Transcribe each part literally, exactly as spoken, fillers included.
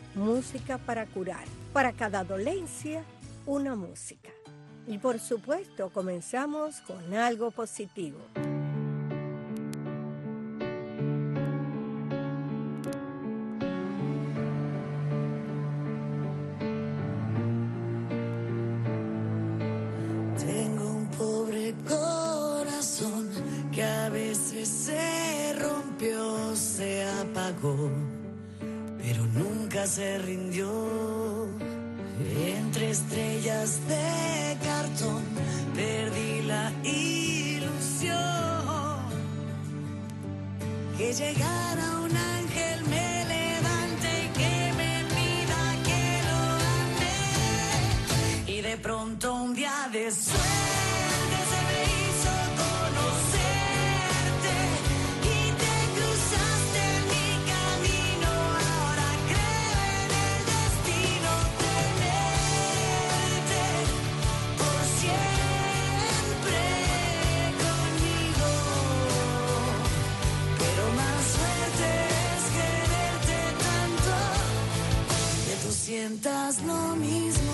música para curar. Para cada dolencia, una música. Y por supuesto, comenzamos con algo positivo. Tengo un pobre corazón que a veces se rompió, se apagó, pero nunca se rindió. Entre estrellas de cartón perdí la ilusión que llegara un ángel me levante y que me pida que lo ame. Y de pronto un día de suerte se me hizo conocerte y te cruzaste en mi camino. Ahora creo en el destino tenerte por siempre conmigo. Pero más suerte es quererte tanto que tú sientas lo mismo.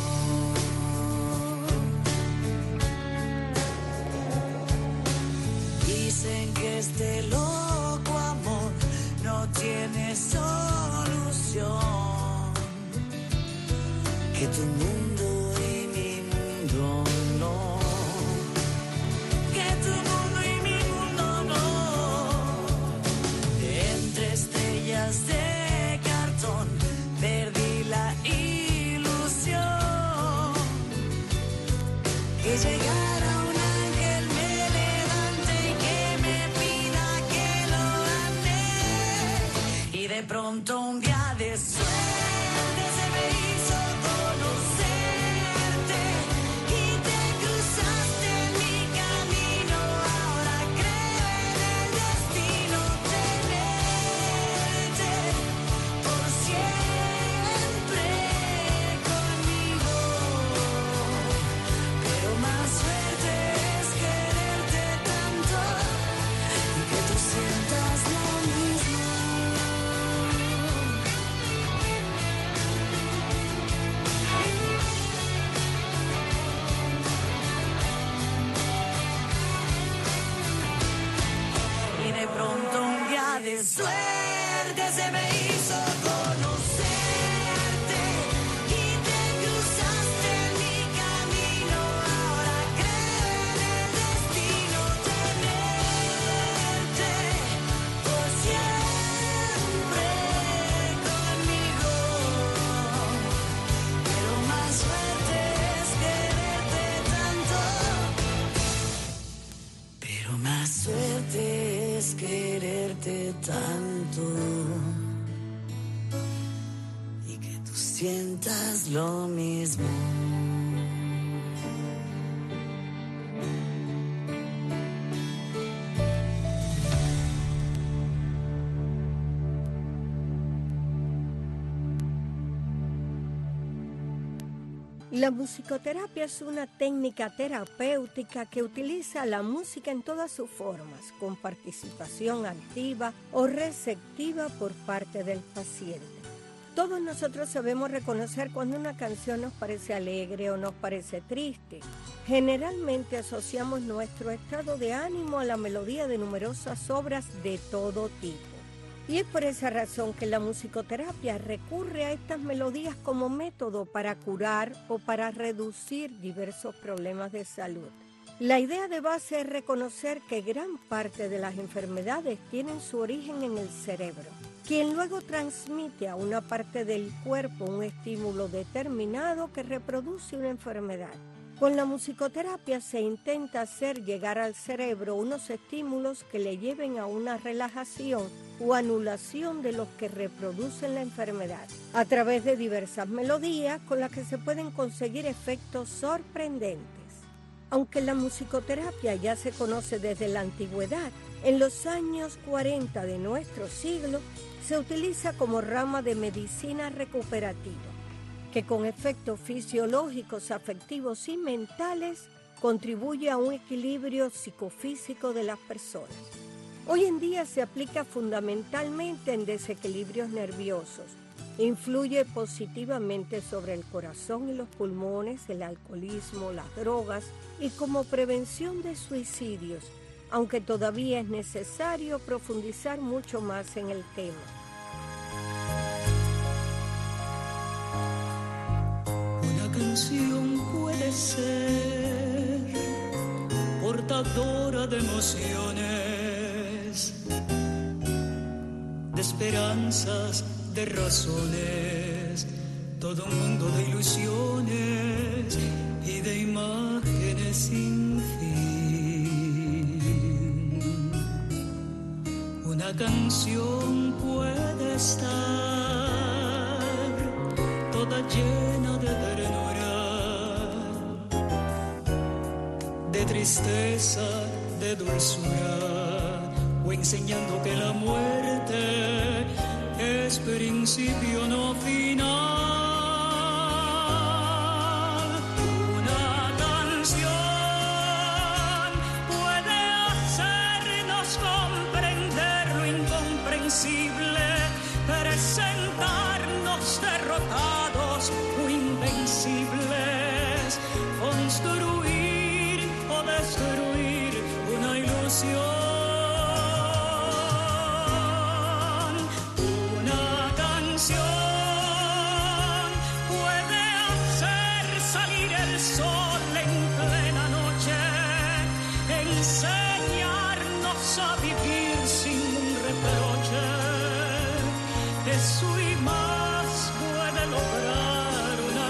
Dicen que este loco amor no tiene solución, que tu mundo y mi mundo no, que tu mundo y mi mundo no. Entre estrellas de cartón perdí la ilusión que llegara un ángel me levante y que me pida que lo ame. Y de pronto un día de suerte se me hizo conocerte y te cruzaste en mi camino. Ahora creo en el destino tenerte por siempre conmigo. Pero más suerte es quererte tanto y que tú sientas lo mismo. Y de pronto un día de suerte se me hizo conocerte y te cruzaste en mi camino. Ahora creo en el destino tenerte por siempre conmigo. Pero más suerte es quererte tanto. Pero más suerte es quererte tanto y que tú sientas lo mismo. La musicoterapia es una técnica terapéutica que utiliza la música en todas sus formas, con participación activa o receptiva por parte del paciente. Todos nosotros sabemos reconocer cuando una canción nos parece alegre o nos parece triste. Generalmente asociamos nuestro estado de ánimo a la melodía de numerosas obras de todo tipo. Y es por esa razón que la musicoterapia recurre a estas melodías como método para curar o para reducir diversos problemas de salud. La idea de base es reconocer que gran parte de las enfermedades tienen su origen en el cerebro, quien luego transmite a una parte del cuerpo un estímulo determinado que reproduce una enfermedad. Con la musicoterapia se intenta hacer llegar al cerebro unos estímulos que le lleven a una relajación o anulación de los que reproducen la enfermedad, a través de diversas melodías con las que se pueden conseguir efectos sorprendentes. Aunque la musicoterapia ya se conoce desde la antigüedad, en los años cuarenta de nuestro siglo se utiliza como rama de medicina recuperativa, que con efectos fisiológicos, afectivos y mentales contribuye a un equilibrio psicofísico de las personas. Hoy en día se aplica fundamentalmente en desequilibrios nerviosos, Influye positivamente sobre el corazón y los pulmones, el alcoholismo, las drogas y como prevención de suicidios, aunque todavía es necesario profundizar mucho más en el tema. Una canción puede ser portadora de emociones, de esperanzas, de razones, todo un mundo de ilusiones y de imágenes sin fin. Una canción puede estar toda llena de ternura, de tristeza, de dulzura, o enseñando que la muerte es principio, no final. Una canción puede hacernos comprender lo incomprensible, presentarnos derrotados o invencibles, construir o destruir una ilusión. Enseñarnos a vivir sin un reproche, eso y más puede lograr una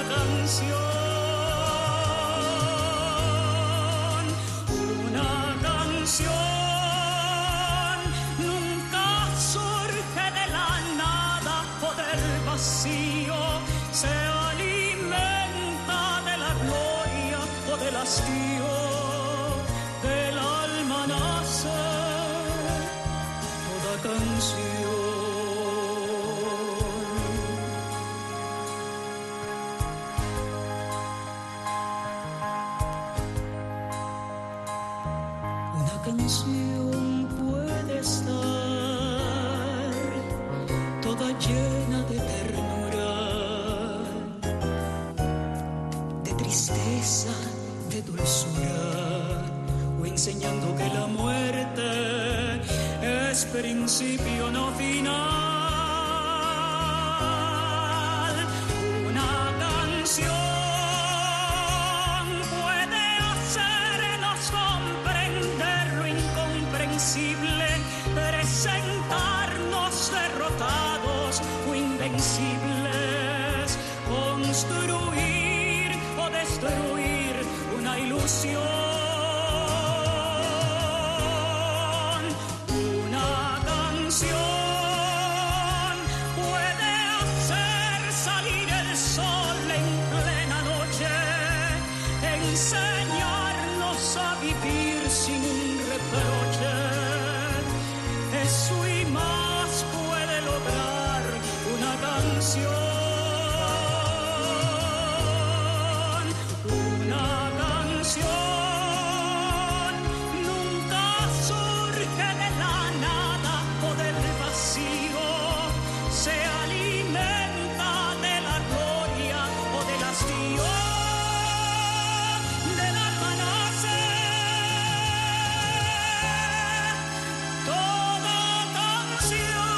canción. Una canción nunca surge de la nada o del vacío, se alimenta de la gloria o del hastío. Del alma nace toda canción. Una canción puede estar toda llena de ternura, de tristeza, de dulzura, enseñando que la muerte es principio, no final. Una canción puede hacernos comprender lo incomprensible, presentarnos derrotados o invencibles, construir o destruir una ilusión. Puede hacer salir el sol en plena noche, enseñarnos a vivir sin un reproche. Eso y más puede lograr una canción. Una canción se alimenta de la gloria o del hastío, del alma nace toda canción.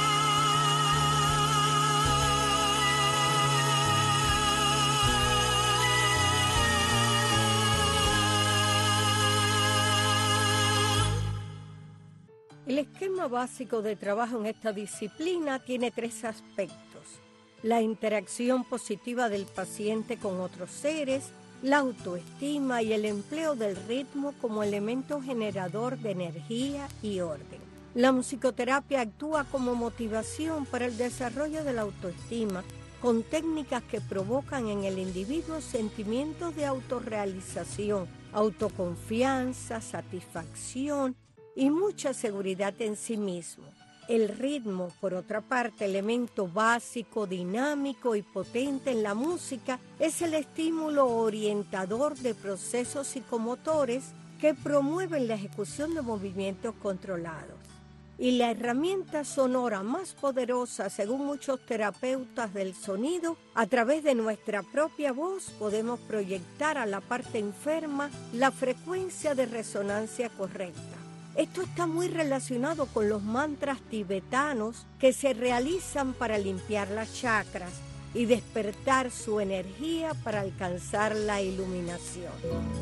El esquema básico de trabajo en esta disciplina tiene tres aspectos: la interacción positiva del paciente con otros seres, la autoestima y el empleo del ritmo como elemento generador de energía y orden. La musicoterapia actúa como motivación para el desarrollo de la autoestima, con técnicas que provocan en el individuo sentimientos de autorrealización, autoconfianza, satisfacción y mucha seguridad en sí mismo. El ritmo, por otra parte, elemento básico, dinámico y potente en la música, es el estímulo orientador de procesos psicomotores que promueven la ejecución de movimientos controlados. y la herramienta sonora más poderosa, según muchos terapeutas del sonido. A través de nuestra propia voz podemos proyectar a la parte enferma la frecuencia de resonancia correcta. Esto está muy relacionado con los mantras tibetanos que se realizan para limpiar las chakras y despertar su energía para alcanzar la iluminación.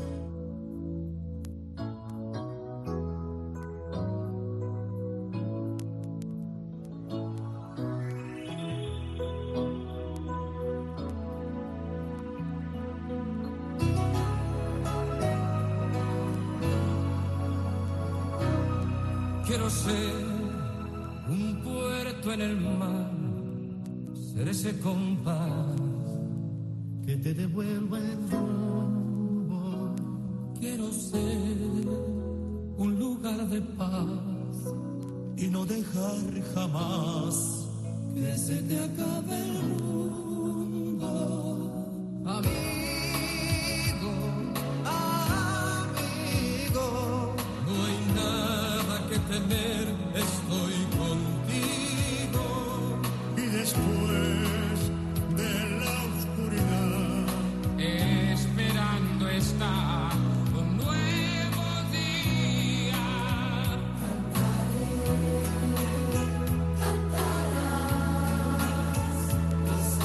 Quiero ser un puerto en el mar, ser ese compás que te devuelva el rumbo. Quiero ser un lugar de paz y no dejar jamás que se te acabe el mundo. Amigo, amigo, no hay nada que temer, estoy contigo. Y después de la oscuridad, esperando está un nuevo día. Cantaré, cantarás,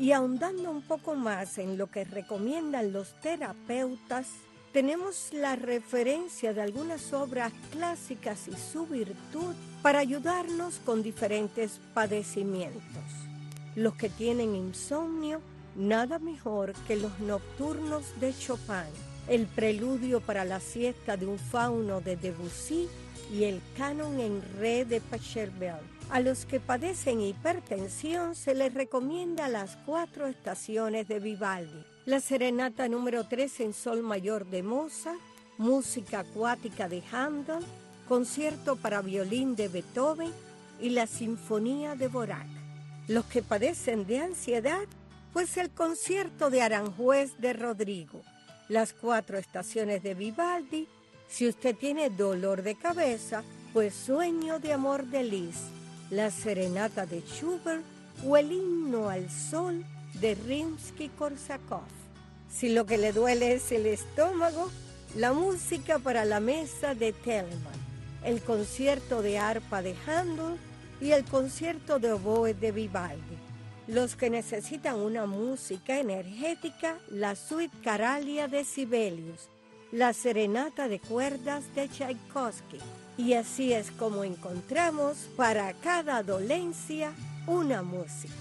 Y ahondando un poco más en lo que recomiendan los terapeutas, tenemos la referencia de algunas obras clásicas y su virtud para ayudarnos con diferentes padecimientos. Los que tienen insomnio, nada mejor que los nocturnos de Chopin, el preludio para la siesta de un fauno de Debussy y el canon en re de Pachelbel. A los que padecen hipertensión se les recomienda las cuatro estaciones de Vivaldi, la serenata número tres en sol mayor de Mozart, música acuática de Handel, concierto para violín de Beethoven y la sinfonía de Dvorak. Los que padecen de ansiedad, pues el concierto de Aranjuez de Rodrigo, las cuatro estaciones de Vivaldi. Si usted tiene dolor de cabeza, pues Sueño de amor de Liszt, la serenata de Schubert o el himno al sol de Rimsky-Korsakov. Si lo que le duele es el estómago, la música para la mesa de Telemann, el concierto de arpa de Handel y el concierto de oboe de Vivaldi. Los que necesitan una música energética, la suite Caralia de Sibelius, la serenata de cuerdas de Tchaikovsky. Y así es como encontramos para cada dolencia una música.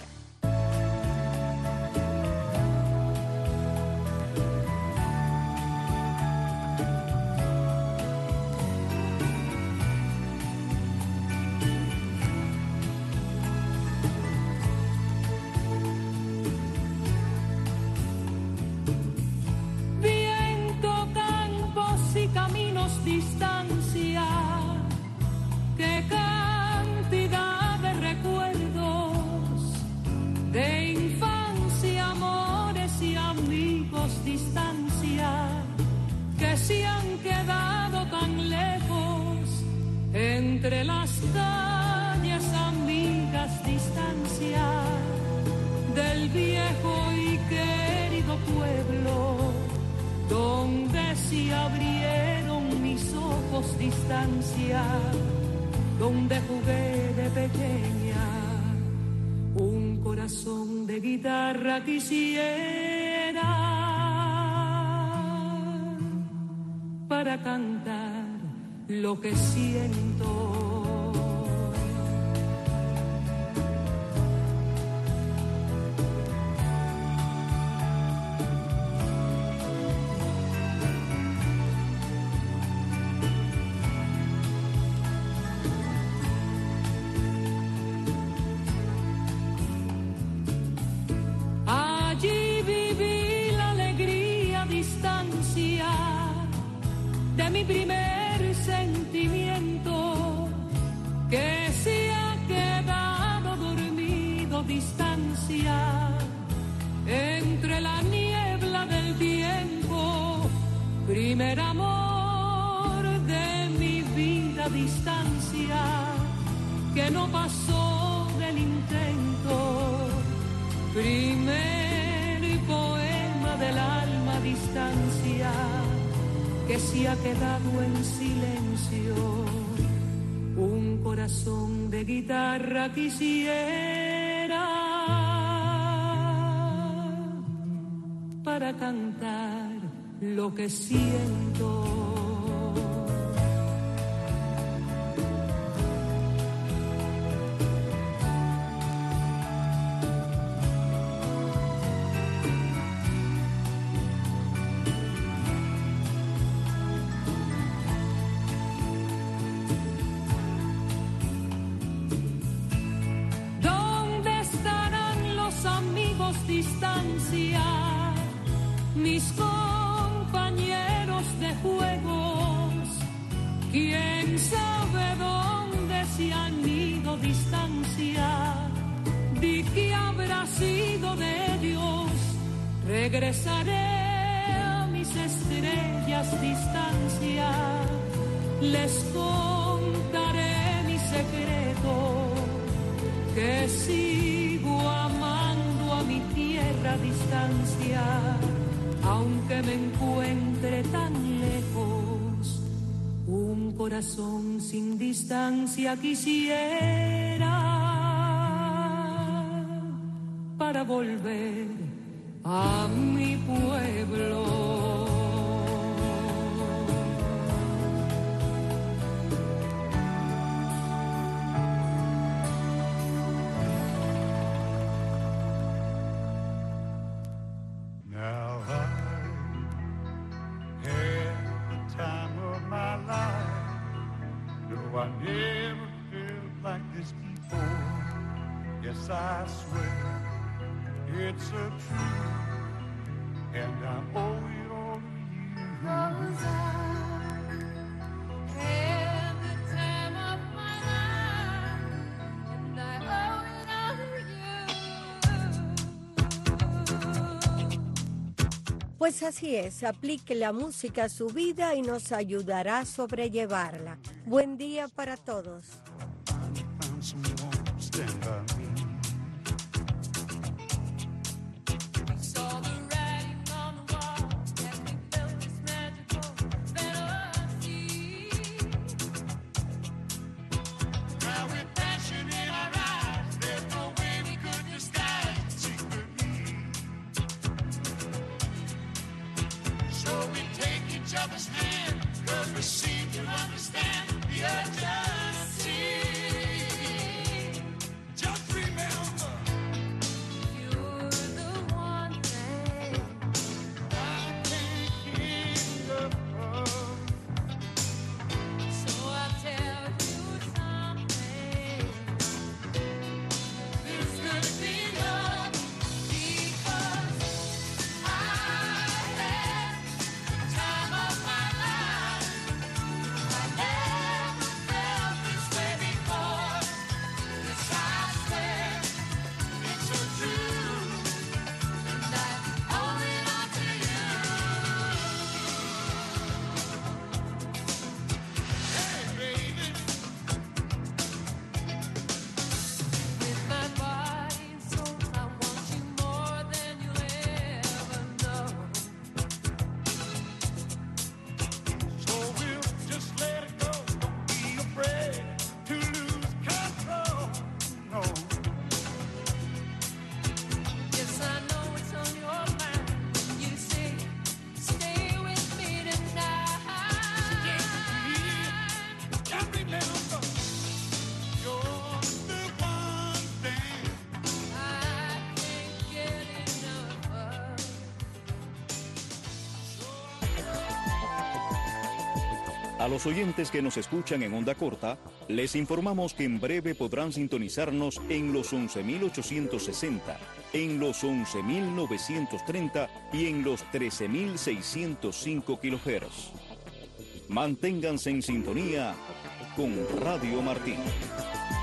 Viento, campos y caminos, distancia. Qué cantidad de recuerdos de infancia, amores y amigos, distancia, que se han quedado tan lejos entre las calles, amigas, distancia del viejo y querido pueblo donde se abrieron mis ojos, distancia, donde jugué de pequeña. Un corazón de guitarra quisiera para cantar lo que siento. De mi primer sentimiento que se ha quedado dormido, distancia entre la niebla del tiempo, primer amor de mi vida, distancia que no pasó del intento, primer poema del alma, distancia que se ha quedado en silencio. Un corazón de guitarra quisiera para cantar lo que siento. Distancia, mis compañeros de juegos, quién sabe dónde se han ido, distancia, di qué habrá sido de ellos, regresaré a mis estrellas, distancia, les contaré mi secreto, que sigo amando a mi tierra, distancia, aunque me encuentre tan lejos. Un corazón sin distancia quisiera para volver a mi pueblo. Now I had the time of my life. No, I never felt like this before. Yes, I swear it's a truth, and I owe it all to you. 'Cause I had the time of my life, and I owe it all to you. Pues así es, aplique la música a su vida y nos ayudará a sobrellevarla. Buen día para todos. Found someone to stand by me. A los oyentes que nos escuchan en onda corta, les informamos que en breve podrán sintonizarnos en los once mil ochocientos sesenta, en los once mil novecientos treinta y en los trece mil seiscientos cinco kilohertz. Manténganse en sintonía con Radio Martí.